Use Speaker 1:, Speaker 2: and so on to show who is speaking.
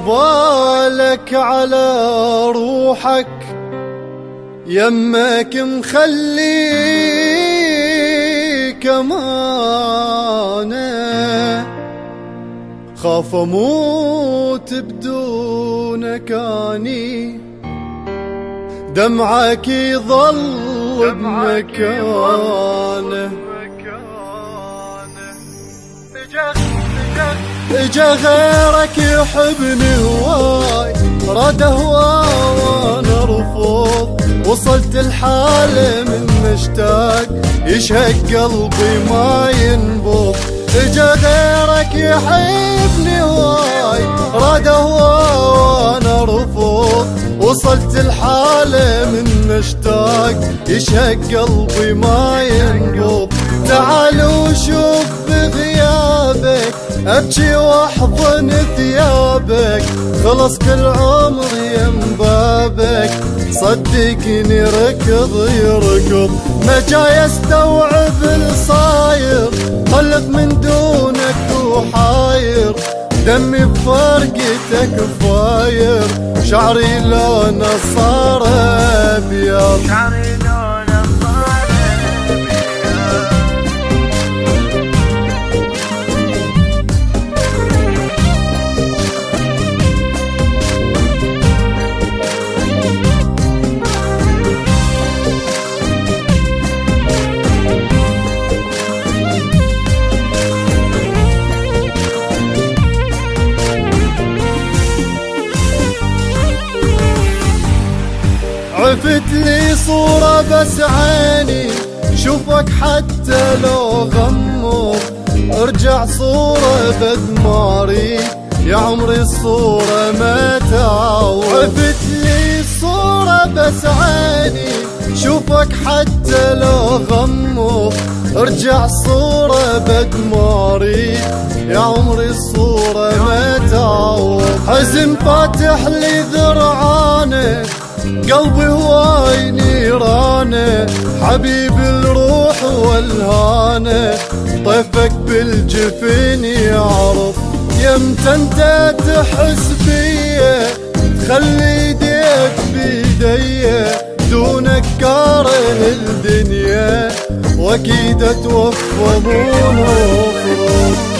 Speaker 1: بالك على روحك يمك مخلي كمانه، خاف اموت بدونك اني دمعك يظل بمكانه. اجا غيرك يحبني هواي، راد هوا وانا رفض، وصلت الحالة من مشتاق يشهق قلبي ما ينبض. اجا غيرك يحبني هواي، راد هوا وانا رفض، وصلت الحالة من مشتاق يشهق قلبي ما ينبض. تعال وشوف بغيابك ابكي واحضن ثيابك، خلص كل عمري يم بابك، صدقني ركض يركض. ما جاي استوعب الصاير، خلق من دونك وحاير، دمي بفرقتك فاير، شعري لونه صار ابيض. عفت لي صورة بس عيني شوفك حتى لو غمض، ارجع صورة بدماري يا عمري الصورة ما تعوض. عفت لي صورة بس عيني شوفك حتى لو غمض، ارجع صورة بدماري يا عمري الصورة ما تعوض. حزن فاتح لي ذرعانه، قلبي هواي نيرانه، حبيب الروح والهانه، طيفك بالجفين يعرف. يمتى انت تحس بيه تخلي ايديك بيديه، دونك كاره الدنيا واكيد اتوفى مو نفرض.